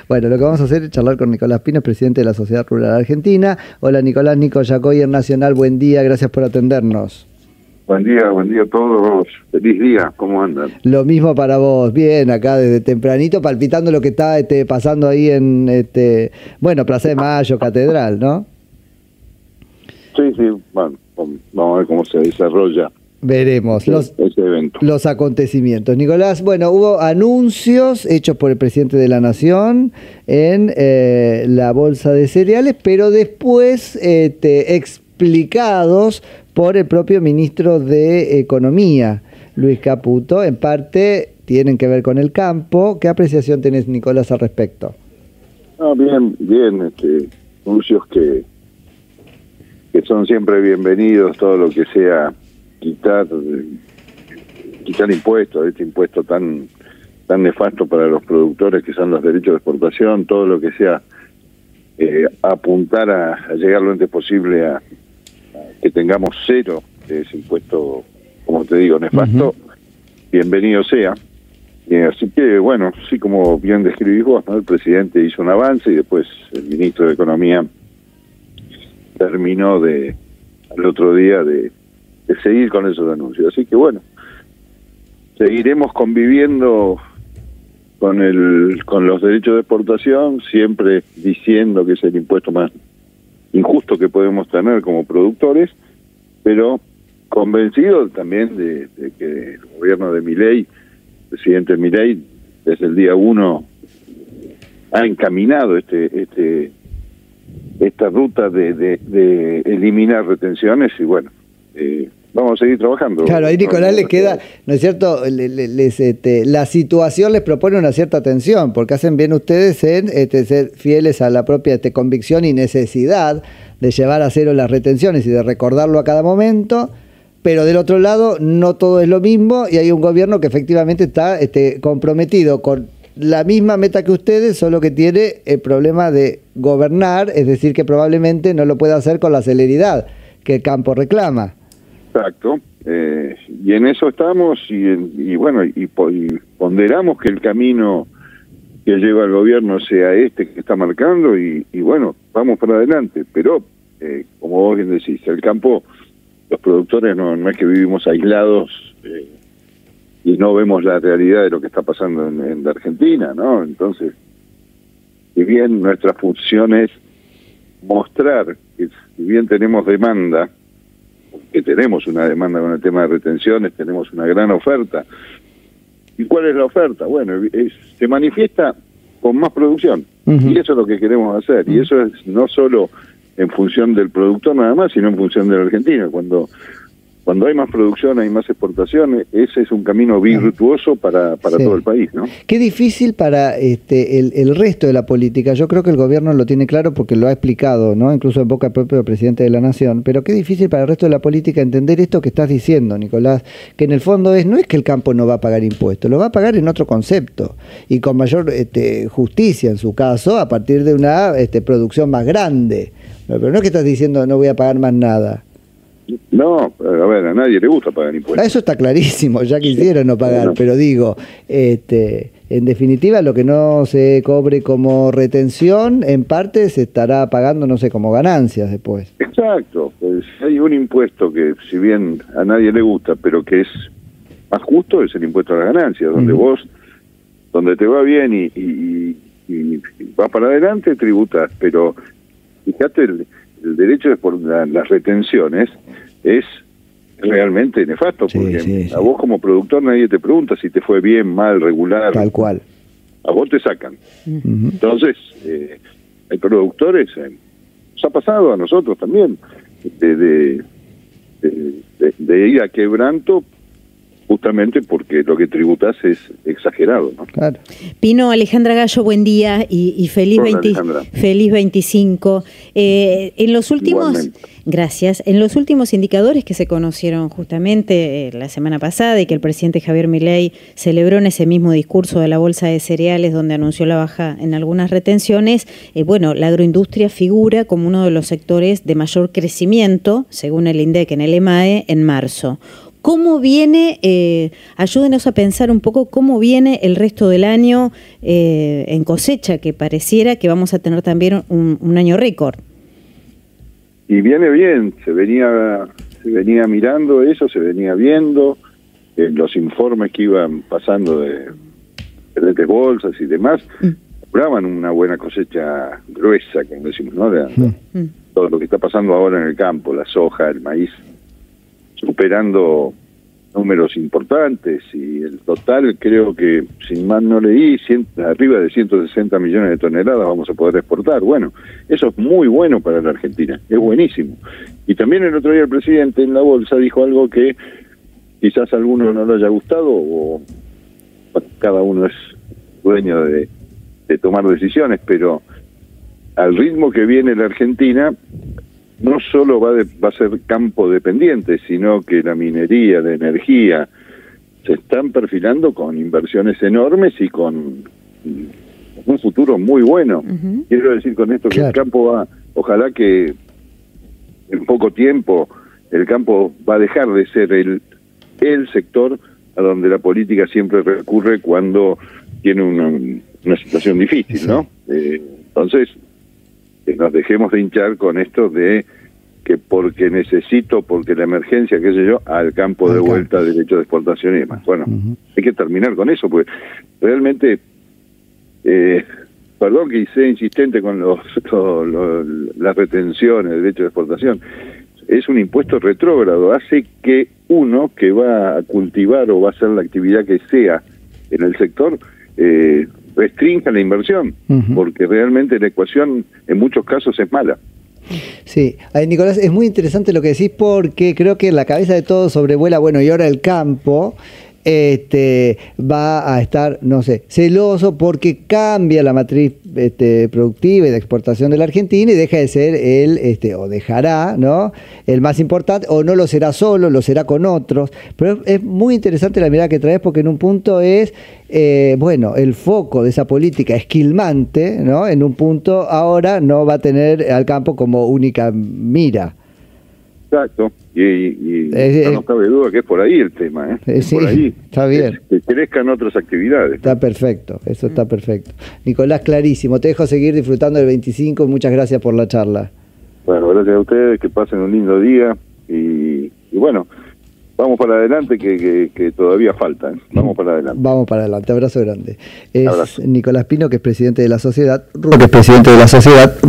Bueno, lo que vamos a hacer es charlar con Nicolás Pino, presidente de la Sociedad Rural Argentina. Hola Nicolás, Nico Yacoy, Nacional, buen día, gracias por atendernos. Buen día a todos. Feliz día, ¿cómo andan? Lo mismo para vos, bien, acá desde tempranito, palpitando lo que está pasando ahí en, Plaza de Mayo, Catedral, ¿no? Sí, bueno, vamos a ver cómo se desarrolla. Veremos ese evento. Los acontecimientos. Nicolás, bueno, hubo anuncios hechos por el presidente de la Nación en la bolsa de cereales, pero después explicados por el propio ministro de Economía, Luis Caputo. En parte tienen que ver con el campo. ¿Qué apreciación tenés, Nicolás, al respecto? Bien, anuncios que son siempre bienvenidos, todo lo que sea quitar impuestos, este impuesto tan nefasto para los productores que son los derechos de exportación, todo lo que sea apuntar a llegar lo antes posible a que tengamos cero de ese impuesto, como te digo, nefasto, bienvenido sea. Así que, bueno, sí, como bien describís vos, ¿no? El presidente hizo un avance y después el ministro de Economía terminó al otro día de seguir con esos anuncios. Así que, bueno, seguiremos conviviendo con los derechos de exportación, siempre diciendo que es el impuesto más injusto que podemos tener como productores, pero convencido también de que el gobierno de Milei, el presidente Milei, desde el día 1 ha encaminado esta ruta de eliminar retenciones y bueno, vamos a seguir trabajando. Claro, ahí Nicolás les queda, ¿no es cierto? La situación les propone una cierta tensión, porque hacen bien ustedes en ser fieles a la propia convicción y necesidad de llevar a cero las retenciones y de recordarlo a cada momento, pero del otro lado no todo es lo mismo y hay un gobierno que efectivamente está comprometido con la misma meta que ustedes, solo que tiene el problema de gobernar, es decir, que probablemente no lo pueda hacer con la celeridad que el campo reclama. Exacto, y en eso estamos y ponderamos que el camino que lleva el gobierno sea este que está marcando y bueno, vamos para adelante, pero como vos bien decís, el campo, los productores no es que vivimos aislados y no vemos la realidad de lo que está pasando en la Argentina, ¿no? Entonces, si bien nuestra función es mostrar que si bien tenemos demanda, que tenemos una demanda con el tema de retenciones, tenemos una gran oferta. ¿Y cuál es la oferta? Bueno, se manifiesta con más producción. Y eso es lo que queremos hacer. Y eso es no solo en función del productor nada más, sino en función del argentino. Cuando hay más producción, hay más exportaciones, ese es un camino virtuoso para todo el país, ¿no? Qué difícil para el resto de la política. Yo creo que el gobierno lo tiene claro porque lo ha explicado, ¿no? Incluso en boca del propio presidente de la Nación. Pero qué difícil para el resto de la política entender esto que estás diciendo, Nicolás, que en el fondo no es que el campo no va a pagar impuestos, lo va a pagar en otro concepto y con mayor justicia en su caso, a partir de una producción más grande. Pero no es que estás diciendo no voy a pagar más nada. No, a ver, a nadie le gusta pagar impuestos. Eso está clarísimo, ya quisiera no pagar, pero digo, en definitiva lo que no se cobre como retención, en parte se estará pagando, no sé, como ganancias después. Exacto, pues hay un impuesto que si bien a nadie le gusta, pero que es más justo, es el impuesto a las ganancias, donde te va bien y vas para adelante, tributas, pero fíjate, el derecho de las retenciones es realmente nefasto, porque a vos como productor nadie te pregunta si te fue bien, mal, regular. Tal cual. A vos te sacan. Entonces, hay productores, nos ha pasado a nosotros también, de ir a quebranto justamente porque lo que tributas es exagerado, ¿no? Claro. Pino, Alejandra Gallo, buen día y feliz, feliz 25. En los últimos, gracias. En los últimos indicadores que se conocieron justamente la semana pasada y que el presidente Javier Milei celebró en ese mismo discurso de la bolsa de cereales donde anunció la baja en algunas retenciones, la agroindustria figura como uno de los sectores de mayor crecimiento, según el INDEC en el EMAE, en marzo. ¿Cómo viene, ayúdenos a pensar un poco cómo viene el resto del año en cosecha, que pareciera que vamos a tener también un año récord? Y viene bien, se venía mirando eso, se venía viendo los informes que iban pasando de diferentes bolsas y demás, lograban una buena cosecha gruesa, como decimos, ¿no? Todo lo que está pasando ahora en el campo, la soja, el maíz, superando números importantes, y el total creo que, sin mal no leí, arriba de 160 millones de toneladas vamos a poder exportar. Bueno, eso es muy bueno para la Argentina, es buenísimo. Y también el otro día el presidente en la bolsa dijo algo que quizás a alguno no le haya gustado, o cada uno es dueño de tomar decisiones, pero al ritmo que viene la Argentina, no solo va a ser campo dependiente, sino que la minería, la energía, se están perfilando con inversiones enormes y con un futuro muy bueno. Quiero decir con esto que el campo ojalá que en poco tiempo el campo va a dejar de ser el sector a donde la política siempre recurre cuando tiene una situación difícil, ¿no? Entonces, nos dejemos de hinchar con esto de que porque necesito, porque la emergencia, qué sé yo, al campo de vuelta, derecho de exportación y demás. Bueno, hay que terminar con eso, porque realmente, perdón que sea insistente con las retenciones, el derecho de exportación, es un impuesto retrógrado, hace que uno que va a cultivar o va a hacer la actividad que sea en el sector, restrinja la inversión, porque realmente la ecuación en muchos casos es mala. Sí, Nicolás, es muy interesante lo que decís, porque creo que en la cabeza de todos sobrevuela, bueno, y ahora el campo va a estar, no sé, celoso porque cambia la matriz productiva y de exportación de la Argentina y deja de ser o dejará, ¿no?, el más importante, o no lo será solo, lo será con otros. Pero es muy interesante la mirada que traes, porque en un punto es, bueno, el foco de esa política esquilmante, ¿no?, en un punto ahora no va a tener al campo como única mira. Exacto, y no cabe duda que es por ahí el tema, sí, por ahí. Está bien. Que crezcan otras actividades. Está perfecto, eso está perfecto. Nicolás, clarísimo. Te dejo seguir disfrutando del 25. Muchas gracias por la charla. Bueno, gracias a ustedes, que pasen un lindo día y bueno, vamos para adelante, que todavía falta. Vamos para adelante. Vamos para adelante. Abrazo grande. Es Abrazo. Nicolás Pino, que es presidente de la sociedad.